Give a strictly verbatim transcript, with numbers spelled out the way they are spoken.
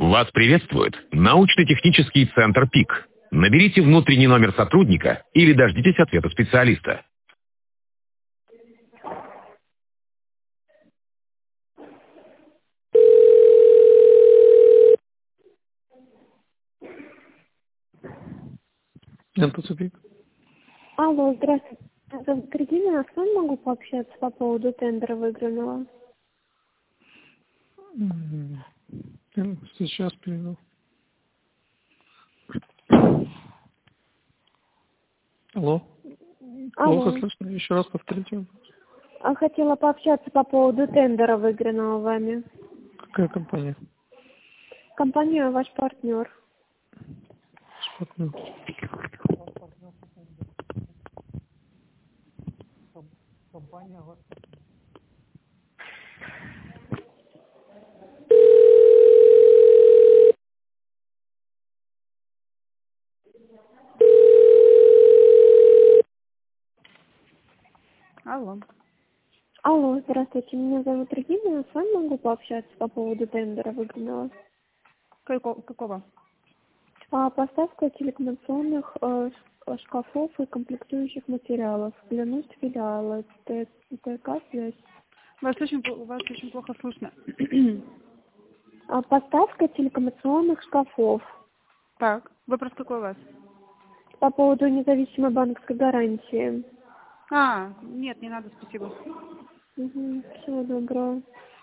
Вас приветствует научно-технический центр ПИК. Наберите внутренний номер сотрудника или дождитесь ответа специалиста. эн тэ цэ ПИК. Алло, здравствуйте. Меня зовут Регина, а с вами могу пообщаться по поводу тендера выигранного? М, Сейчас перейду. Алло. Плохо Алло. слышно. Еще раз повторите. А хотела пообщаться по поводу тендера, выигранного вами. Какая компания? Компания «Ваш партнер». Партнер. Компания «Ваш партнер». Алло. Алло, здравствуйте. Меня зовут Регина, а с вами могу пообщаться по поводу тендера, выигранного? Какого? какого? А, поставка телекоммуникационных э, ш- шкафов и комплектующих материалов для нужд филиала Т- ТК «Связь». Вас очень, пл- вас очень плохо слышно. А, поставка телекоммуникационных шкафов Так, вопрос какой у вас? по поводу независимой банковской гарантии. А, нет, не надо, спасибо. Угу, всего доброго.